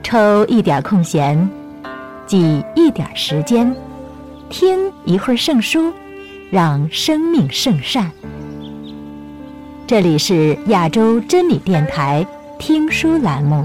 抽一点空闲，挤一点时间，听一会儿圣书，让生命圣善。这里是亚洲真理电台听书栏目。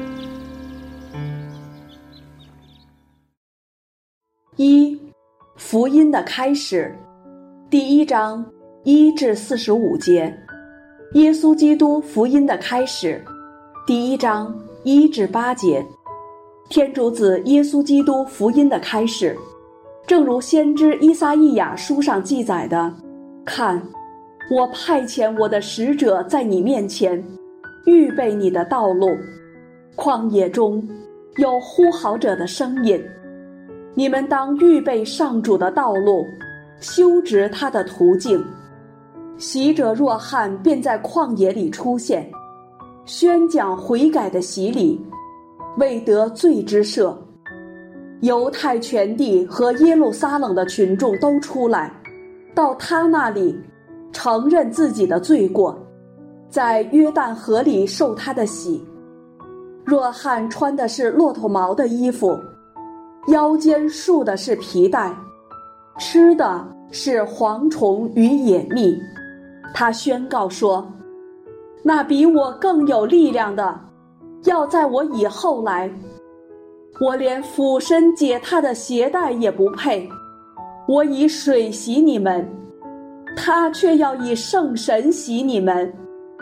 福音的开始，第1章1至45节。耶稣基督福音的开始，第1章1至8节。天主子耶稣基督福音的开始，正如先知依撒意亚书上记载的：看，我派遣我的使者在你面前，预备你的道路。旷野中有呼号者的声音，你们当预备上主的道路，修直他的途径。洗者若翰便在旷野里出现，宣讲悔改的洗礼，为得罪之赦。犹太全地和耶路撒冷的群众都出来，到他那里承认自己的罪过，在约旦河里受他的洗。若翰穿的是骆驼毛的衣服，腰间束的是皮带，吃的是蝗虫与野蜜。他宣告说：那比我更有力量的要在我以后来，我连俯身解他的鞋带也不配。我以水洗你们，他却要以圣神洗你们。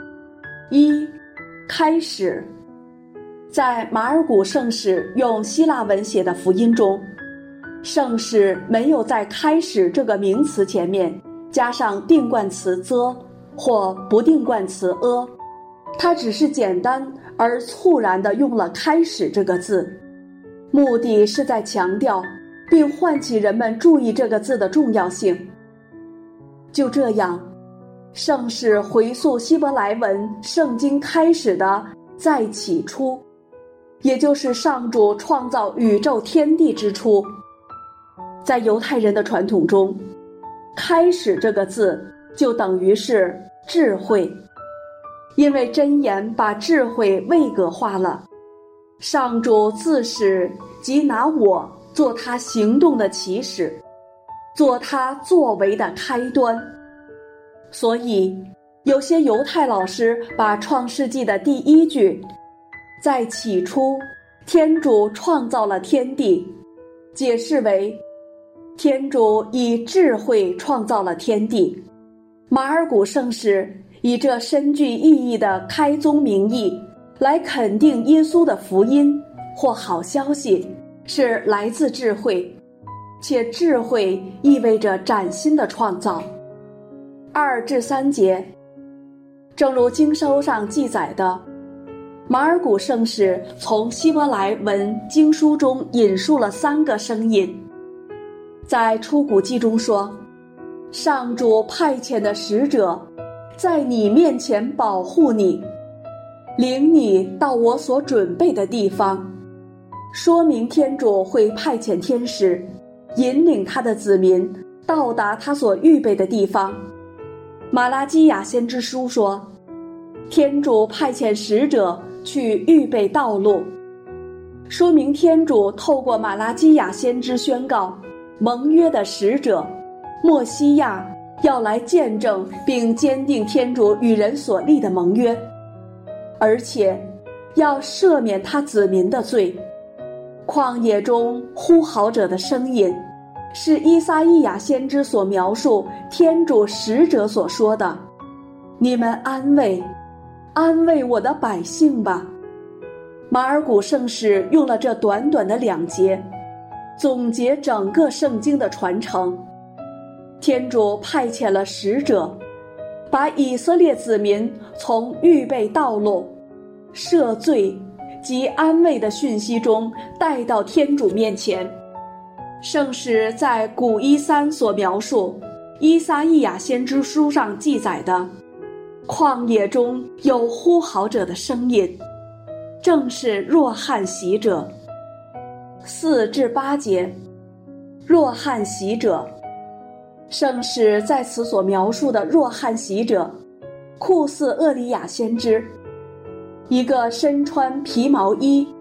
开始。在马尔谷圣使用希腊文写的福音中，圣使没有在开始这个名词前面加上定冠词 the 或不定冠词 a， 他只是简单而猝然地用了开始这个字，目的是在强调并唤起人们注意这个字的重要性。就这样，圣使回溯希伯来文圣经开始的在起初，也就是上主创造宇宙天地之初。在犹太人的传统中，开始这个字就等于是智慧，因为箴言把智慧位格化了。上主自始即拿我做他行动的起始，做他作为的开端。所以有些犹太老师把创世纪的第1句在起初天主创造了天地解释为天主以智慧创造了天地。马尔谷圣使以这深具意义的开宗明义来肯定耶稣的福音或好消息是来自智慧，且智慧意味着崭新的创造。2至3节，正如经书上记载的，马尔谷圣使从希伯来文经书中引述了3个声音。在出谷记中说，上主派遣的使者在你面前保护你，领你到我所准备的地方，说明天主会派遣天使引领他的子民到达他所预备的地方。马拉基亚先知书说，天主派遣使者去预备道路，说明天主透过马拉基亚先知宣告，盟约的使者默西亚要来见证并坚定天主与人所立的盟约，而且要赦免他子民的罪。旷野中呼号者的声音，是依撒意亚先知所描述天主使者所说的：你们安慰我的百姓吧。马尔谷圣使用了这短短的2节总结整个圣经的传承。天主派遣了使者，把以色列子民从预备道路、赦罪及安慰的讯息中带到天主面前。圣使在古伊3所描述依撒意亚先知书上记载的旷野中有呼号者的声音，正是若翰洗者。4至8节，若翰洗者，圣使在此所描述的若翰洗者酷似厄里亚先知，一个身穿皮毛衣、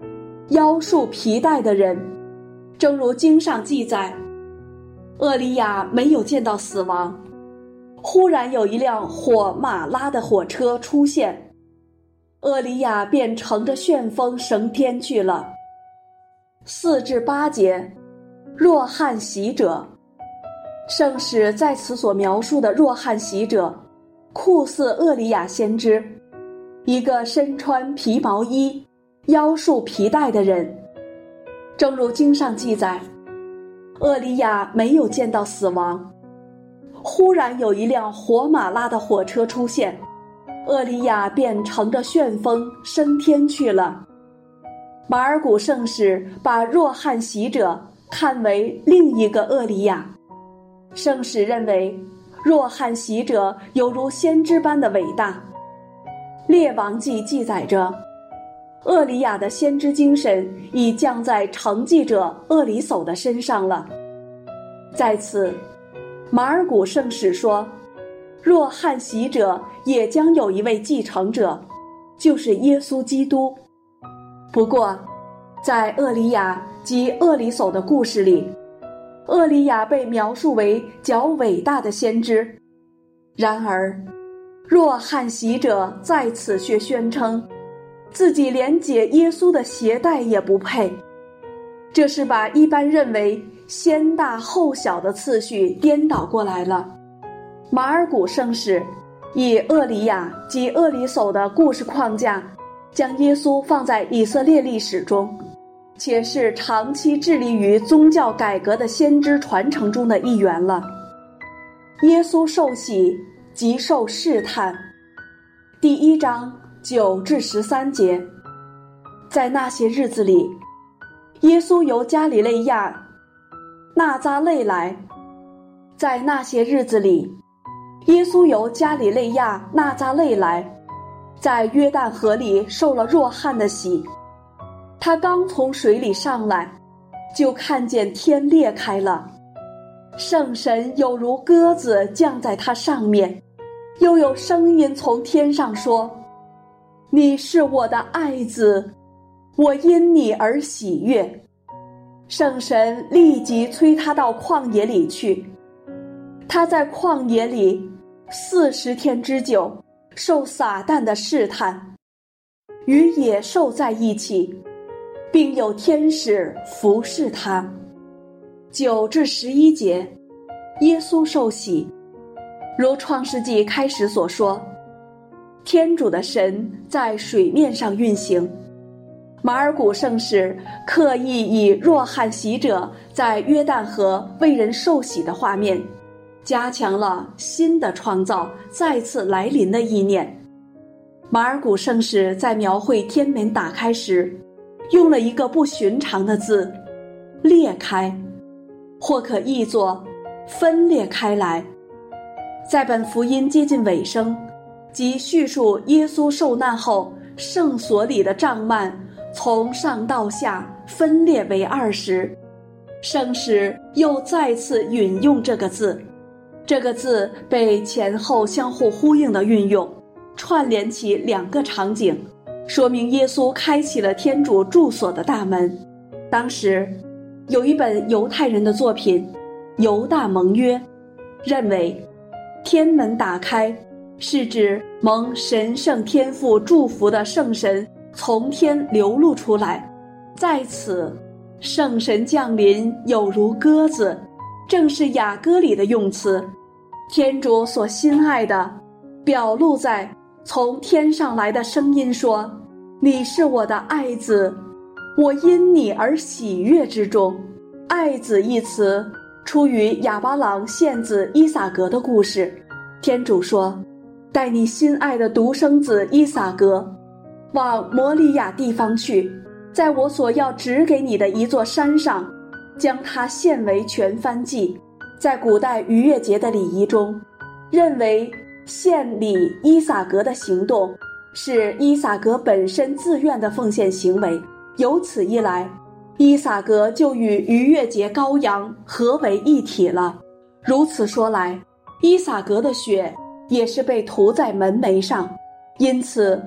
腰束皮带的人。正如经上记载，厄里亚没有见到死亡，忽然有一辆火马拉的火车出现，厄里亚便乘着旋风升天去了。4至8节，若翰洗者。圣史在此所描述的若翰洗者，酷似厄里亚先知，一个身穿皮毛衣、腰束皮带的人。正如经上记载，厄里亚没有见到死亡，忽然有一辆火马拉的火车出现，厄里亚便乘着旋风升天去了。马尔谷圣史把若翰洗者看为另一个厄里亚。圣史认为若翰洗者犹如先知般的伟大。列王记记载着，厄里亚的先知精神已降在承继者厄里叟的身上了。在此，马尔谷圣史说，若翰洗者也将有一位继承者，就是耶稣基督。不过，在厄里亚及厄里叟的故事里，厄里亚被描述为较伟大的先知。然而，若翰洗者在此却宣称，自己连解耶稣的鞋带也不配。这是把一般认为先大后小的次序颠倒过来了。马尔谷圣史以厄里亚及厄里叟的故事框架，将耶稣放在以色列历史中，且是长期致力于宗教改革的先知传承中的一员了。耶稣受洗即受试探，第1章9至13节。在那些日子里，耶稣由加里肋亚纳匝肋来。在那些日子里，耶稣由加里肋亚纳匝肋来，在约旦河里受了若翰的洗。他刚从水里上来，就看见天裂开了，圣神有如鸽子降在他上面，又有声音从天上说，你是我的爱子，我因你而喜悦。圣神立即催他到旷野里去。他在旷野里40天之久，受撒旦的试探，与野兽在一起，并有天使服侍他。9至11节，耶稣受洗。如创世纪开始所说，天主的神在水面上运行。马尔谷圣史刻意以若翰洗者在约旦河为人受洗的画面，加强了新的创造再次来临的意念。马尔谷圣史在描绘天门打开时，用了一个不寻常的字，裂开，或可译作分裂开来。在本福音接近尾声，即叙述耶稣受难后圣所里的帐幔从上到下分裂为2时，圣史又再次引用这个字。这个字被前后相互呼应的运用，串联起2个场景，说明耶稣开启了天主住所的大门。当时有一本犹太人的作品《犹大盟约》，认为天门打开是指蒙神圣天父祝福的圣神从天流露出来，在此圣神降临有如鸽子，正是雅歌里的用词。天主所心爱的表露在从天上来的声音说，你是我的爱子，我因你而喜悦之中。爱子一词出于亚巴郎献子依撒格的故事。天主说，带你心爱的独生子依撒格往摩利亚地方去，在我所要指给你的一座山上，将它献为全燔祭。在古代逾越节的礼仪中，认为献礼依撒格的行动是依撒格本身自愿的奉献行为，由此一来，依撒格就与逾越节羔羊合为一体了。如此说来，依撒格的血也是被涂在门楣上，因此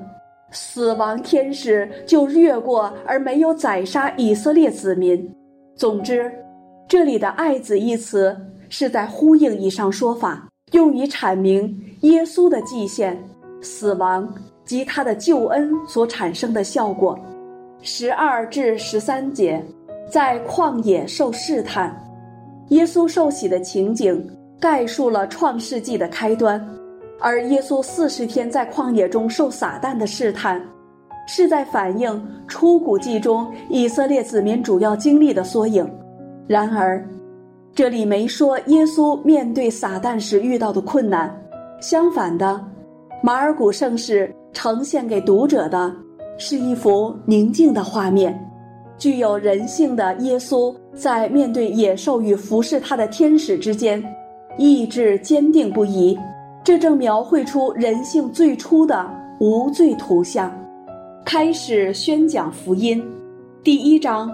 死亡天使就越过而没有宰杀以色列子民。总之，这里的爱子一词是在呼应以上说法，用以阐明耶稣的祭献、死亡及他的救恩所产生的效果。12至13节，在旷野受试探。耶稣受洗的情景概述了创世纪的开端，而耶稣40天在旷野中受撒旦的试探，是在反映出谷记中以色列子民主要经历的缩影。然而，这里没说耶稣面对撒旦时遇到的困难，相反的，马尔谷圣史呈现给读者的是一幅宁静的画面，具有人性的耶稣在面对野兽与服侍他的天使之间，意志坚定不移。这正描绘出人性最初的无罪图像。开始宣讲福音，第1章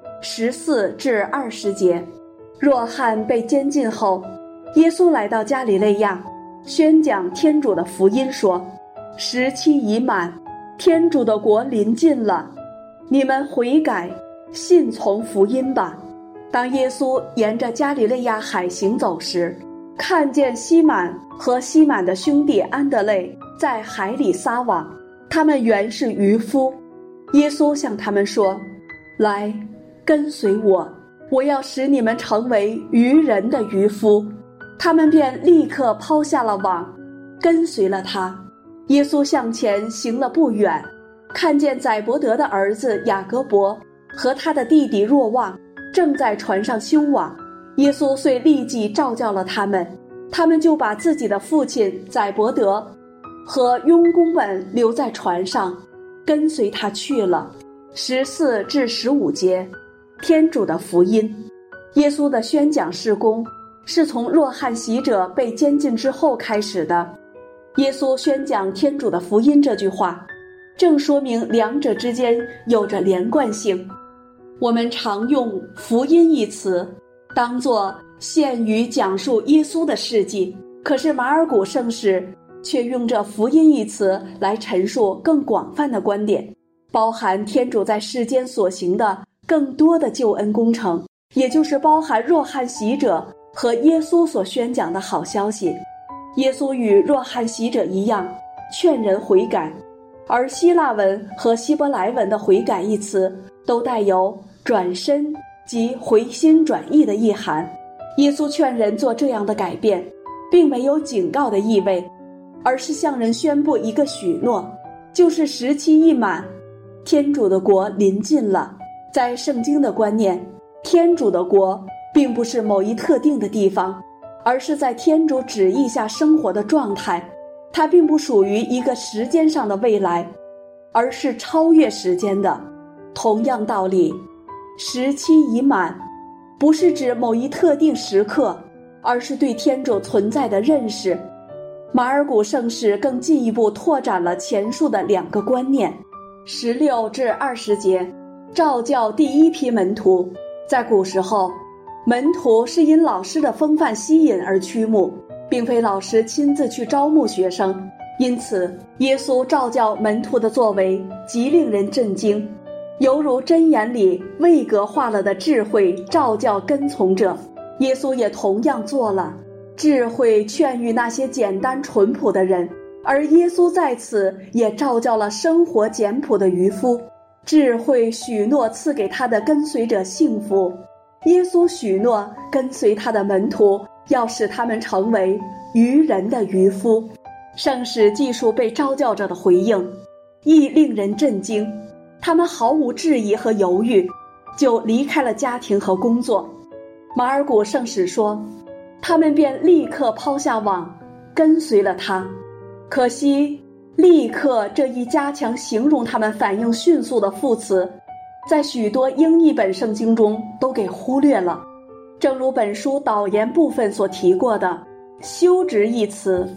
14至20节。若翰被监禁后，耶稣来到加里肋亚，宣讲天主的福音，说：时期已满，天主的国临近了，你们悔改，信从福音吧。当耶稣沿着加里肋亚海行走时，看见西满和西满的兄弟安德肋在海里撒网，他们原是渔夫。耶稣向他们说：来，跟随我，我要使你们成为渔人的渔夫。他们便立刻抛下了网，跟随了他。耶稣向前行了不远，看见载伯德的儿子雅各伯和他的弟弟若望正在船上修网，耶稣遂立即召叫了他们，他们就把自己的父亲载伯德和佣工们留在船上，跟随他去了。14至15节，天主的福音。耶稣的宣讲事工是从若翰洗者被监禁之后开始的。耶稣宣讲天主的福音这句话，正说明两者之间有着连贯性。我们常用福音一词当作限于讲述耶稣的事迹，可是马尔谷圣史却用这福音一词来陈述更广泛的观点，包含天主在世间所行的更多的救恩工程，也就是包含若翰洗者和耶稣所宣讲的好消息。耶稣与若翰洗者一样，劝人悔改，而希腊文和希伯来文的悔改一词都带有转身及回心转意的意涵。耶稣劝人做这样的改变，并没有警告的意味，而是向人宣布一个许诺，就是时期一满，天主的国临近了。在圣经的观念，天主的国并不是某一特定的地方，而是在天主旨意下生活的状态。它并不属于一个时间上的未来，而是超越时间的。同样道理，时期已满不是指某一特定时刻，而是对天主存在的认识。马尔谷圣史更进一步拓展了前述的两个观念。16至20节，召教第一批门徒。在古时候，门徒是因老师的风范吸引而趋目，并非老师亲自去招募学生，因此耶稣召教门徒的作为极令人震惊，犹如箴言里位格化了的智慧召教跟从者。耶稣也同样做了，智慧劝喻那些简单淳朴的人，而耶稣在此也召教了生活简朴的渔夫。智慧许诺赐给他的跟随者幸福，耶稣许诺跟随他的门徒要使他们成为渔人的渔夫。圣史记述被召教者的回应，亦令人震惊。他们毫无质疑和犹豫，就离开了家庭和工作。马尔谷圣史说，他们便立刻抛下网，跟随了他。可惜立刻这一加强形容他们反应迅速的副词，在许多英译本圣经中都给忽略了。正如本书导言部分所提过的，修职一词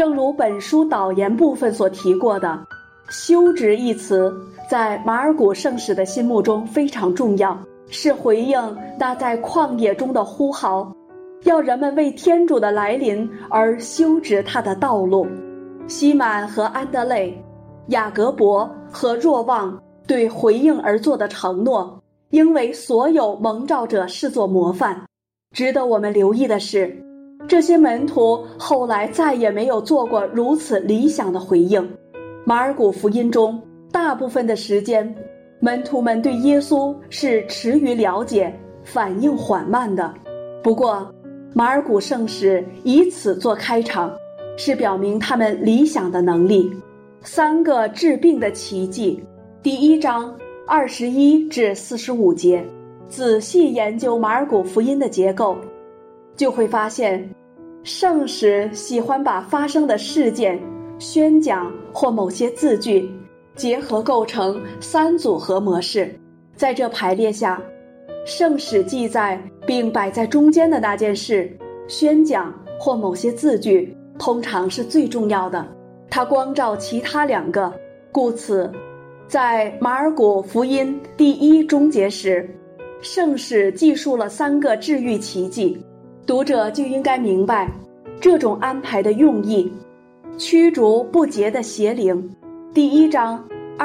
在马尔谷圣史的心目中非常重要，是回应那在旷野中的呼号，要人们为天主的来临而修直他的道路。西满和安德肋雅各伯和若望对回应而做的承诺，应为所有蒙召者视作模范。值得我们留意的是，这些门徒后来再也没有做过如此理想的回应。马尔谷福音中大部分的时间，门徒们对耶稣是迟于了解、反应缓慢的。不过马尔谷圣使以此做开场，是表明他们理想的能力。3个治病的奇迹，第1章21至45节，仔细研究马尔谷福音的结构，就会发现圣使喜欢把发生的事件、宣讲或某些字句结合构成3组合模式。在这排列下，圣使记载并摆在中间的那件事、宣讲或某些字句通常是最重要的，它光照其他2个。故此在马尔谷福音第1终结时，圣使记述了3个治愈奇迹，读者就应该明白这种安排的用意。驱逐不洁的邪灵，第1章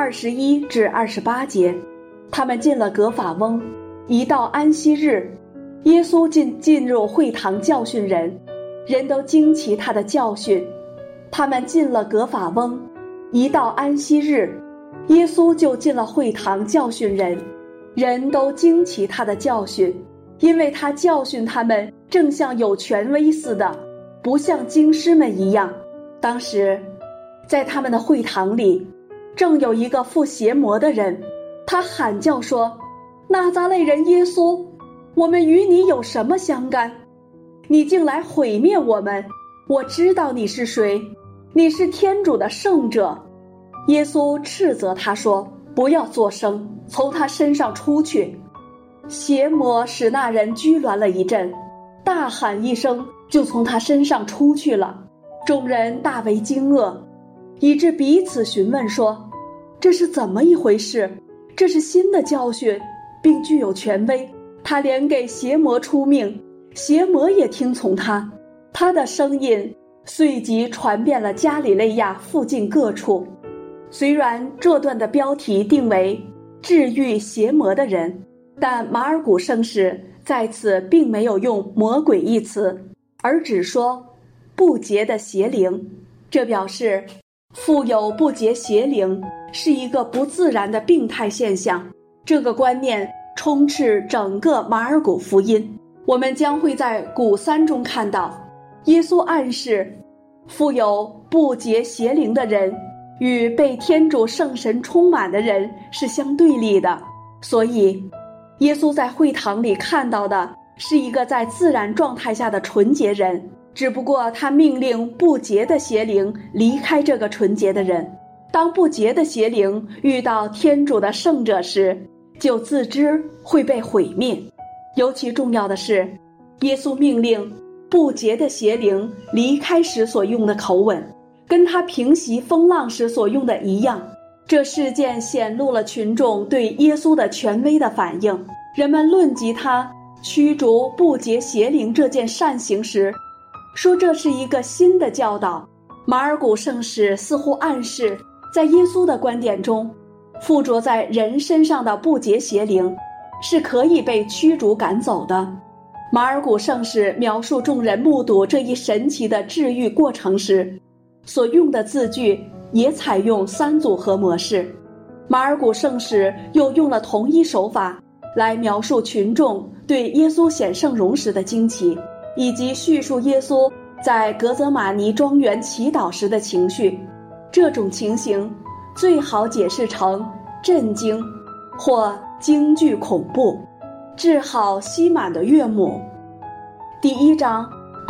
21至28节，他们进了革法翁。一到安息日，耶稣进入会堂教训人，人都惊奇他的教训。他们进了革法翁，一到安息日，耶稣就进了会堂教训人，人都惊奇他的教训，因为他教训他们正像有权威似的，不像经师们一样。当时在他们的会堂里，正有一个附邪魔的人，他喊叫说：拿撒勒人耶稣，我们与你有什么相干？你竟来毁灭我们！我知道你是谁，你是天主的圣者。耶稣斥责他说：不要作声，从他身上出去。邪魔使那人拘挛了一阵，大喊一声，就从他身上出去了。众人大为惊愕，以致彼此询问说：这是怎么一回事？这是新的教训，并具有权威。他连给邪魔出命，邪魔也听从他。他的声音随即传遍了加里肋亚附近各处。虽然这段的标题定为治愈邪魔的人，但马尔谷圣使在此并没有用魔鬼一词，而只说不洁的邪灵。这表示富有不洁邪灵是一个不自然的病态现象。这个观念充斥整个马尔谷福音。我们将会在古3中看到，耶稣暗示富有不洁邪灵的人与被天主圣神充满的人是相对立的。所以耶稣在会堂里看到的是一个在自然状态下的纯洁人，只不过他命令不洁的邪灵离开这个纯洁的人。当不洁的邪灵遇到天主的圣者时，就自知会被毁灭。尤其重要的是，耶稣命令不洁的邪灵离开时所用的口吻，跟他平息风浪时所用的一样。这事件显露了群众对耶稣的权威的反应。人们论及他驱逐不洁邪灵这件善行时，说这是一个新的教导。马尔谷圣使似乎暗示，在耶稣的观点中，附着在人身上的不洁邪灵是可以被驱逐赶走的。马尔谷圣使描述众人目睹这一神奇的治愈过程时，所用的字句也采用3组合模式。马尔谷圣使又用了同一手法来描述群众对耶稣显圣容时的惊奇，以及叙述耶稣在格泽马尼庄园祈祷时的情绪。这种情形最好解释成震惊或惊惧恐怖。治好西满的岳母，第1章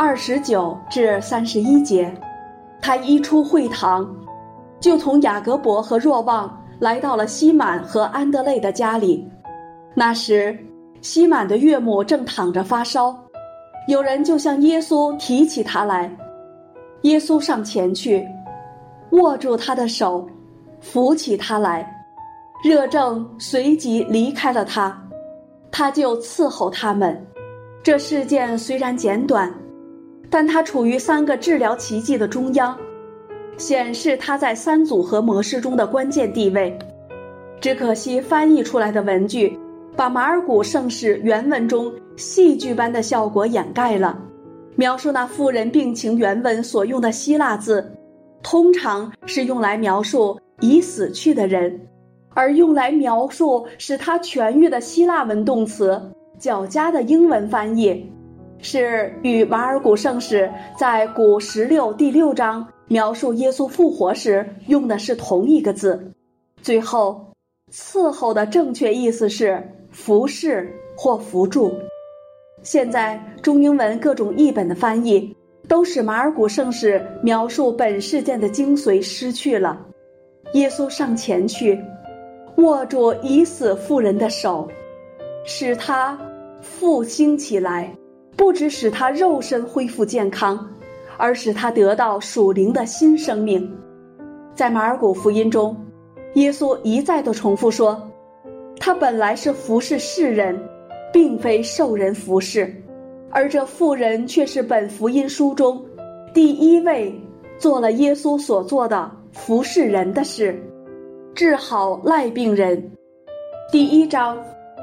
29至31节，他一出会堂，就同雅各伯和若望来到了西满和安德肋的家里。那时西满的岳母正躺着发烧，有人就向耶稣提起他来。耶稣上前去，握住他的手，扶起他来，热症随即离开了他，他就伺候他们。这事件虽然简短，但它处于3个治疗奇迹的中央。 显示他在三组合模式中的关键地位。只可惜翻译出来的文句把马尔谷圣史原文中戏剧般的效果掩盖了。描述那妇人病情原文所用的希腊字，通常是用来描述已死去的人，而用来描述使他痊愈的希腊文动词较佳的英文翻译，是与马尔谷圣史在古16第6章描述耶稣复活时用的是同一个字。最后伺候的正确意思是服侍或扶助。现在中英文各种译本的翻译都使马尔谷圣史描述本事件的精髓失去了。耶稣上前去握住已死妇人的手，使她复兴起来，不只使她肉身恢复健康，而使她得到属灵的新生命。在马尔谷福音中，耶稣一再地重复说，他本来是服侍世人，并非受人服侍，而这妇人却是本福音书中第一位做了耶稣所做的服侍人的事，治好赖病人。第1章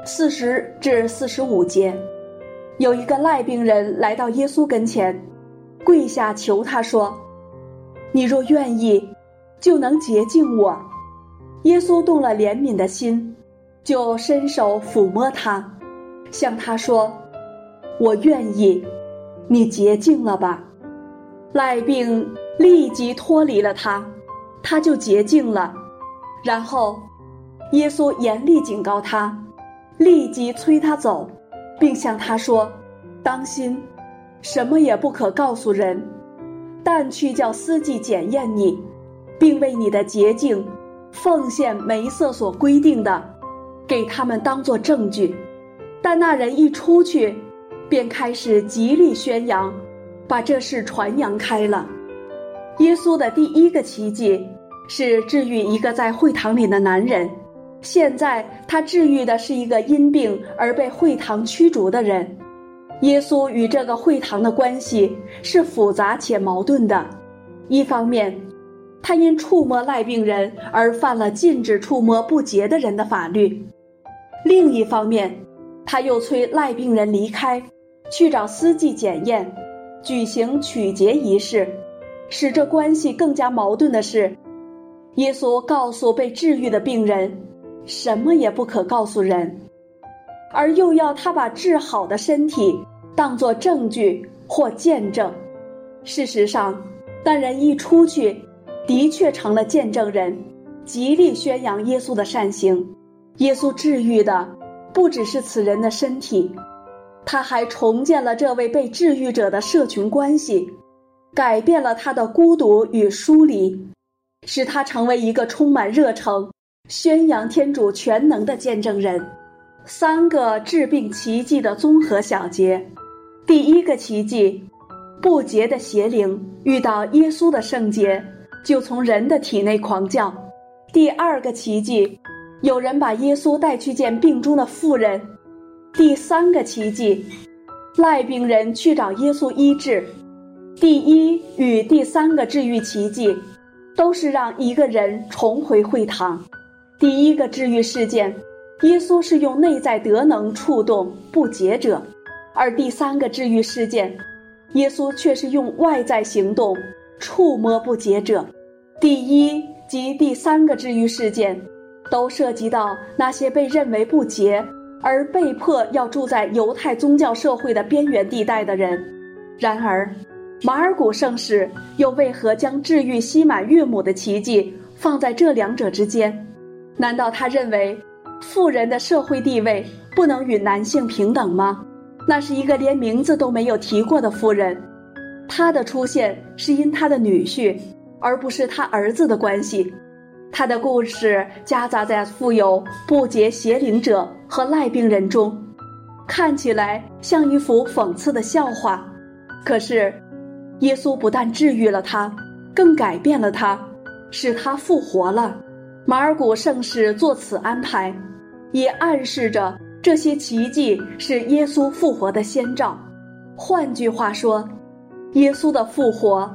40至45节，有一个赖病人来到耶稣跟前，跪下求他说，你若愿意，就能洁净我。耶稣动了怜悯的心，就伸手抚摸他，向他说，我愿意，你洁净了吧。赖病立即脱离了他，他就洁净了。然后耶稣严厉警告他，立即催他走，并向他说，当心，什么也不可告诉人，但去叫司祭检验你，并为你的洁净奉献梅瑟所规定的，给他们当作证据。但那人一出去，便开始极力宣扬，把这事传扬开了。耶稣的第一个奇迹是治愈一个在会堂里的男人，现在他治愈的是一个因病而被会堂驱逐的人。耶稣与这个会堂的关系是复杂且矛盾的，一方面他因触摸赖病人而犯了禁止触摸不洁的人的法律，另一方面他又催赖病人离开，去找司祭检验，举行取洁仪式。使这关系更加矛盾的是，耶稣告诉被治愈的病人，什么也不可告诉人，而又要他把治好的身体当作证据或见证。事实上，那人一出去，的确成了见证人，极力宣扬耶稣的善行。耶稣治愈的不只是此人的身体，他还重建了这位被治愈者的社群关系，改变了他的孤独与疏离，使他成为一个充满热诚、宣扬天主全能的见证人。3个治病奇迹的综合小节。第一个奇迹，不洁的邪灵遇到耶稣的圣洁，就从人的体内狂叫。第二个奇迹，有人把耶稣带去见病中的妇人。第3个奇迹，赖病人去找耶稣医治。第1与第3个治愈奇迹都是让一个人重回会堂。第一个治愈事件，耶稣是用内在德能触动不洁者，而第3个治愈事件，耶稣却是用外在行动触摸不洁者。第1及第3个治愈事件都涉及到那些被认为不洁而被迫要住在犹太宗教社会的边缘地带的人。然而马尔谷圣史又为何将治愈西满岳母的奇迹放在这两者之间？难道他认为妇人的社会地位不能与男性平等吗？那是一个连名字都没有提过的妇人，她的出现是因她的女婿，而不是她儿子的关系。她的故事夹杂在富有不洁邪灵者和赖病人中，看起来像一幅讽刺的笑话。可是耶稣不但治愈了他，更改变了他，使他复活了。马尔谷圣史做此安排，也暗示着这些奇迹是耶稣复活的先兆。换句话说，耶稣的复活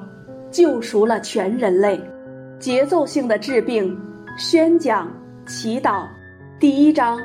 救赎了全人类。节奏性的治病、宣讲、祈祷。第1章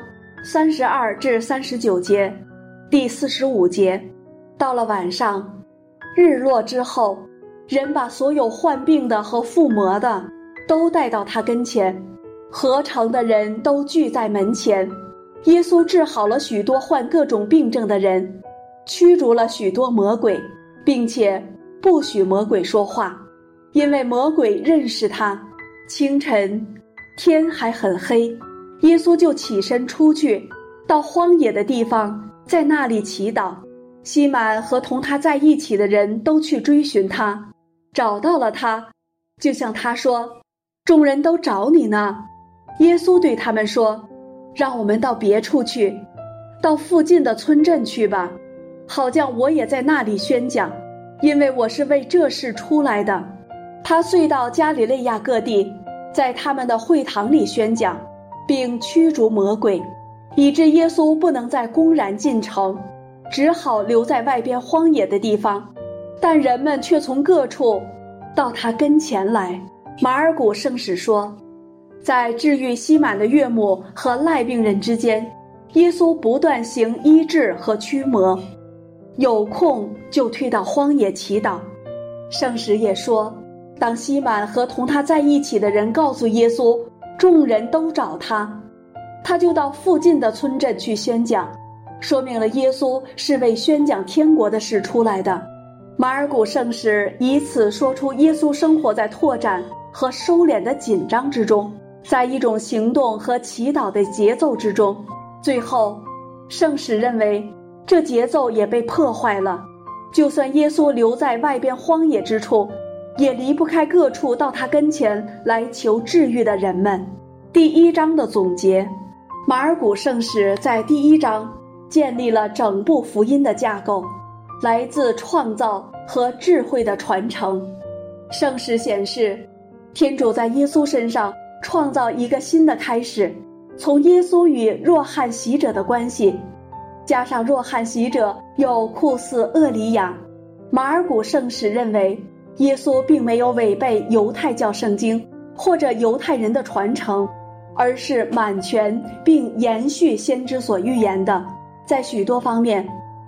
32至39节，第45节。到了晚上，日落之后，人把所有患病的和附魔的都带到他跟前，合城的人都聚在门前。耶稣治好了许多患各种病症的人，驱逐了许多魔鬼，并且不许魔鬼说话，因为魔鬼认识他。清晨，天还很黑，耶稣就起身出去，到荒野的地方，在那里祈祷。西满和同他在一起的人都去追寻他，找到了他，就向他说：“众人都找你呢。”耶稣对他们说：“让我们到别处去，到附近的村镇去吧，好叫我也在那里宣讲，因为我是为这事出来的。”他遂到加里肋亚各地，在他们的会堂里宣讲，并驱逐魔鬼，以致耶稣不能再公然进城，只好留在外边荒野的地方。但人们却从各处到他跟前来。马尔谷圣史说，在治愈西满的岳母和赖病人之间，耶稣不断行医治和驱魔，有空就退到荒野祈祷。圣史也说，当西满和同他在一起的人告诉耶稣众人都找他，他就到附近的村镇去宣讲，说明了耶稣是为宣讲天国的事出来的。马尔谷圣史以此说出耶稣生活在拓展和收敛的紧张之中，在一种行动和祈祷的节奏之中。最后，圣史认为这节奏也被破坏了，就算耶稣留在外边荒野之处，也离不开各处到他跟前来求治愈的人们。第1章的总结，马尔谷圣史在第1章建立了整部福音的架构，来自创造和智慧的传承。圣史显示，天主在耶稣身上创造一个新的开始，从耶稣与若翰洗者的关系，加上若翰洗者又酷似厄里亚。马尔谷圣史认为，耶稣并没有违背犹太教圣经或者犹太人的传承，而是满全并延续先知所预言的。在许多方面，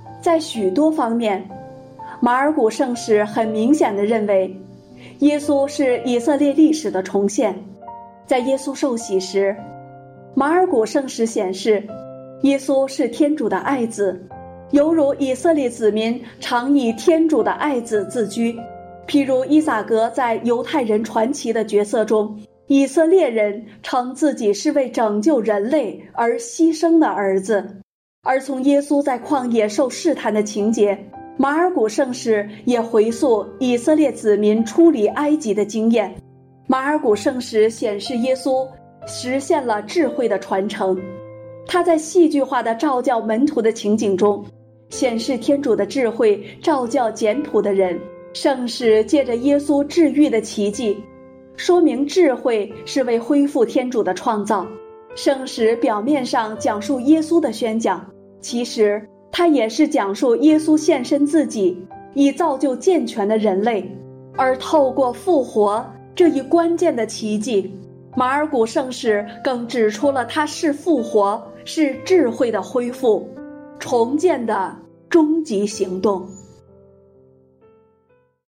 马尔谷圣史很明显地认为，耶稣是以色列历史的重现。在耶稣受洗时，马尔谷圣史显示，耶稣是天主的爱子，犹如以色列子民常以天主的爱子自居。譬如伊撒格在犹太人传奇的角色中，以色列人称自己是为拯救人类而牺牲的儿子。而从耶稣在旷野受试探的情节，马尔谷圣史也回溯以色列子民出离埃及的经验。马尔谷圣史显示耶稣实现了智慧的传承，他在戏剧化的召教门徒的情景中，显示天主的智慧召教简朴的人。圣史借着耶稣治愈的奇迹，说明智慧是为恢复天主的创造。圣史表面上讲述耶稣的宣讲，其实他也是讲述耶稣献身自己，以造就健全的人类。而透过复活这一关键的奇迹，马尔谷圣史更指出了他是复活，是智慧的恢复、重建的终极行动。